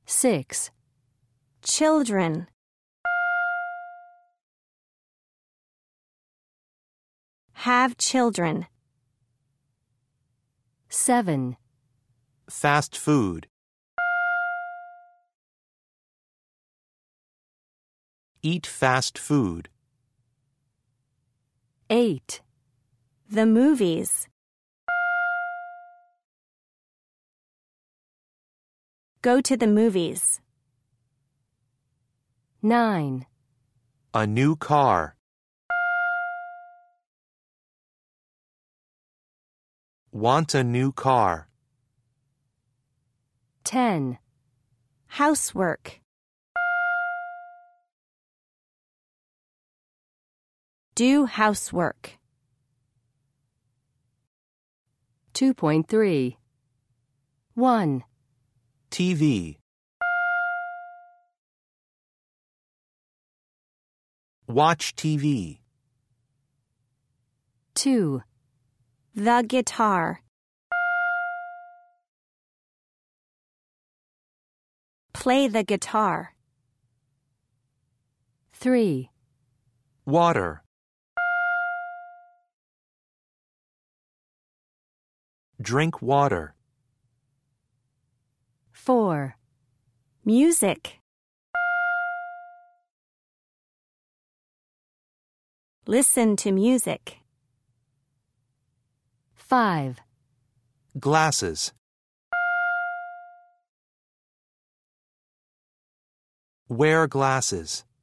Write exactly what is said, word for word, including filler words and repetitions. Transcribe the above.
Six. Children. Have children. Seven. Fast food. Eat fast food. Eight. The movies. Go to the movies. Nine. A new car. Want a new car. Ten. Housework. Do housework. Two point three. One. T V. Watch T V. Two. The guitar. Play the guitar. Three. Water. Drink water. Four. Music. Listen to music. Five. Glasses. Wear glasses.